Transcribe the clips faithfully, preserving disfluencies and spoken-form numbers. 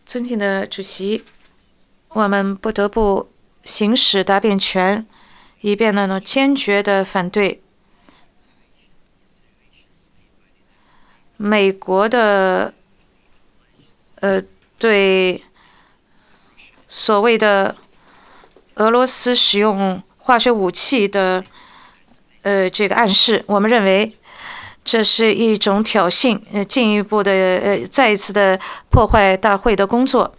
尊敬的主席，我们不得不行使答辩权，以便呢坚决地反对美国的呃对所谓的俄罗斯使用化学武器的呃这个暗示。我们认为这是一种挑衅，呃，进一步的呃再一次的破坏大会的工作。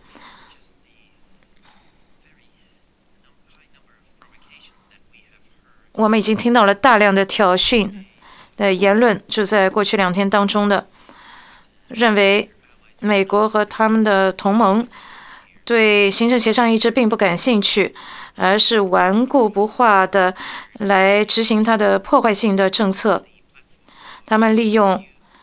我们已经听到了大量的挑衅的言论，就在过去两天当中的，认为美国和他们的同盟对行政协商一致并不感兴趣，而是顽固不化的来执行它的破坏性的政策。他们利用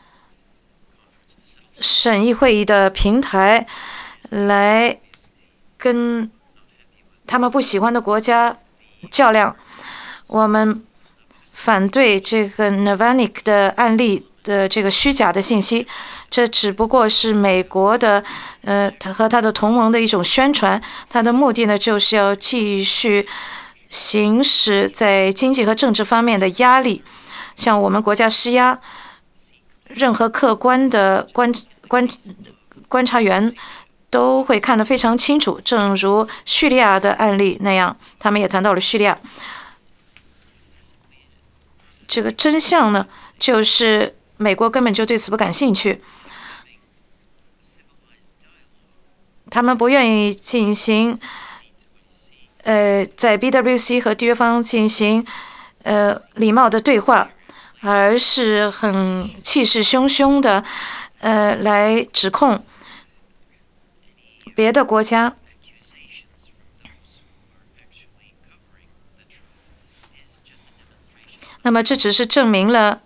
审议会议的平台来跟他们不喜欢的国家较量。我们反对这个 Navalny 的案例的这个虚假的信息，这只不过是美国的呃和他的同盟的一种宣传，他的目的呢就是要继续行使在经济和政治方面的压力，向我们国家施压。任何客观的观观观察员都会看得非常清楚，正如叙利亚的案例那样，他们也谈到了叙利亚。这个真相呢，就是美国根本就对此不感兴趣，他们不愿意进行，呃，在 B W C 和缔约方进行呃礼貌的对话，而是很气势汹汹的，呃，来指控别的国家。那么这只是证明了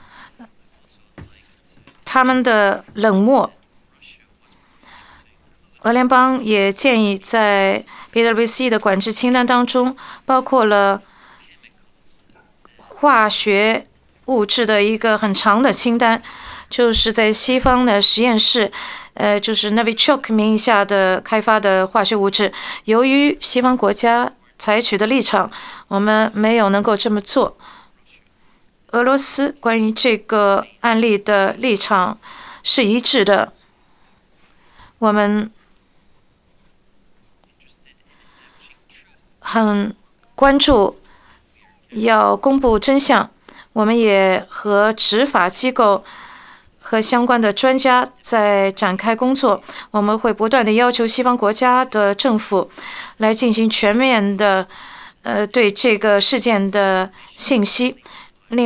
他们的冷漠。俄联邦也建议在 B W C 的管制清单当中，包括了化学物质的一个很长的清单，就是在西方的实验室，呃，就是 Novichok 名下的开发的化学物质。由于西方国家采取的立场，我们没有能够这么做。俄罗斯关于这个案例的立场是一致的。我们很关注要公布真相，我们也和执法机构和相关的专家在展开工作。我们会不断地要求西方国家的政府来进行全面的呃对这个事件的信息，